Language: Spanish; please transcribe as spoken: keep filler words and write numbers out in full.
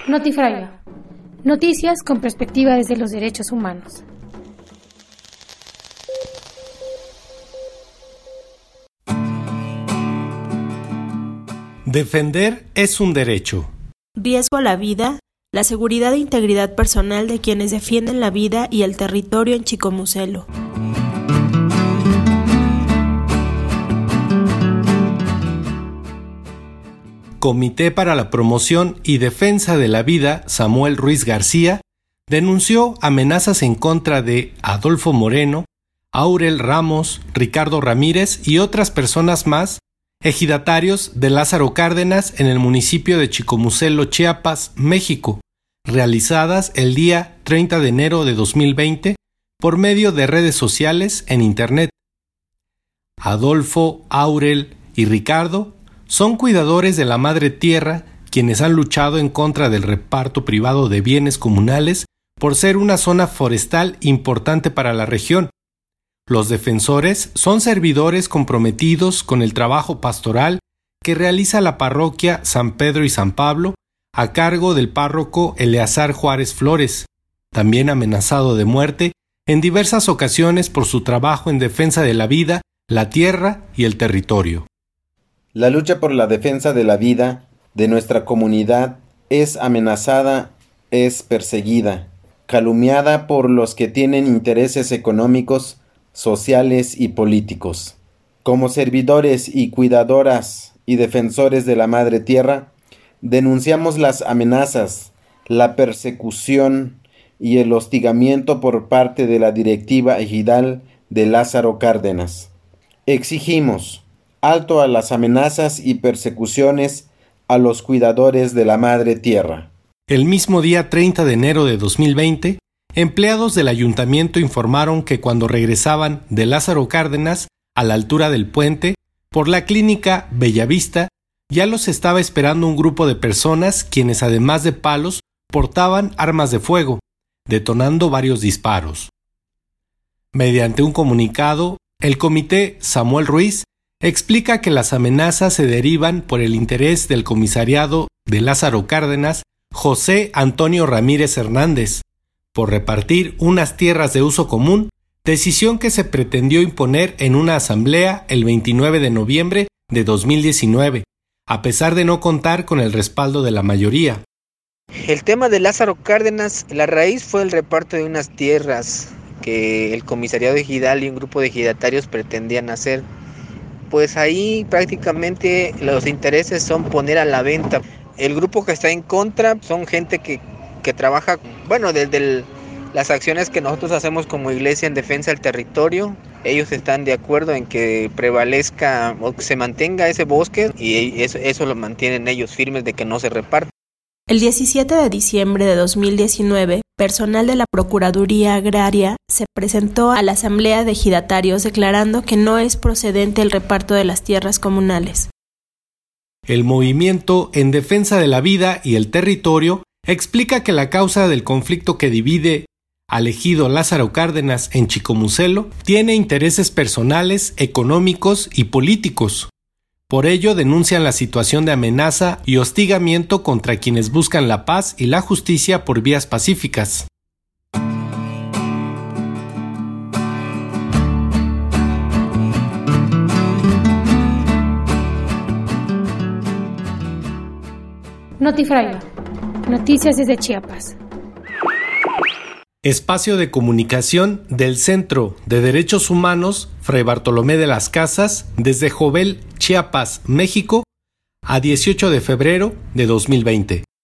Notifraya. Noticias con perspectiva desde los derechos humanos. Defender es un derecho. Riesgo a la vida, la seguridad e integridad personal de quienes defienden la vida y el territorio en Chicomucelo. Comité para la Promoción y Defensa de la Vida, Samuel Ruiz García, denunció amenazas en contra de Adolfo Moreno, Aurel Ramos, Ricardo Ramírez y otras personas más, ejidatarios de Lázaro Cárdenas en el municipio de Chicomucelo, Chiapas, México, realizadas el día treinta de enero de dos mil veinte por medio de redes sociales en Internet. Adolfo, Aurel y Ricardo son cuidadores de la madre tierra, quienes han luchado en contra del reparto privado de bienes comunales por ser una zona forestal importante para la región. Los defensores son servidores comprometidos con el trabajo pastoral que realiza la parroquia San Pedro y San Pablo a cargo del párroco Eleazar Juárez Flores, también amenazado de muerte en diversas ocasiones por su trabajo en defensa de la vida, la tierra y el territorio. La lucha por la defensa de la vida de nuestra comunidad es amenazada, es perseguida, calumniada por los que tienen intereses económicos, sociales y políticos. Como servidores y cuidadoras y defensores de la madre tierra, denunciamos las amenazas, la persecución y el hostigamiento por parte de la directiva ejidal de Lázaro Cárdenas. Exigimos alto a las amenazas y persecuciones a los cuidadores de la madre tierra. El mismo día treinta de enero de dos mil veinte, empleados del ayuntamiento informaron que cuando regresaban de Lázaro Cárdenas a la altura del puente, por la clínica Bellavista, ya los estaba esperando un grupo de personas quienes además de palos portaban armas de fuego, detonando varios disparos. Mediante un comunicado, el comité Samuel Ruiz explica que las amenazas se derivan por el interés del comisariado de Lázaro Cárdenas, José Antonio Ramírez Hernández, por repartir unas tierras de uso común, decisión que se pretendió imponer en una asamblea el veintinueve de noviembre de dos mil diecinueve, a pesar de no contar con el respaldo de la mayoría. El tema de Lázaro Cárdenas, la raíz fue el reparto de unas tierras que el comisariado ejidal y un grupo de ejidatarios pretendían hacer. Pues ahí prácticamente los intereses son poner a la venta. El grupo que está en contra son gente que, que trabaja, bueno, desde el, las acciones que nosotros hacemos como iglesia en defensa del territorio. Ellos están de acuerdo en que prevalezca o que se mantenga ese bosque y eso, eso lo mantienen ellos firmes de que no se reparta. El diecisiete de diciembre de dos mil diecinueve, personal de la Procuraduría Agraria se presentó a la Asamblea de Ejidatarios declarando que no es procedente el reparto de las tierras comunales. El movimiento en defensa de la vida y el territorio explica que la causa del conflicto que divide al ejido Lázaro Cárdenas en Chicomucelo tiene intereses personales, económicos y políticos. Por ello denuncian la situación de amenaza y hostigamiento contra quienes buscan la paz y la justicia por vías pacíficas. Notifraya. Noticias desde Chiapas. Espacio de comunicación del Centro de Derechos Humanos Fray Bartolomé de las Casas desde Jovel, Chiapas, México, a dieciocho de febrero de dos mil veinte.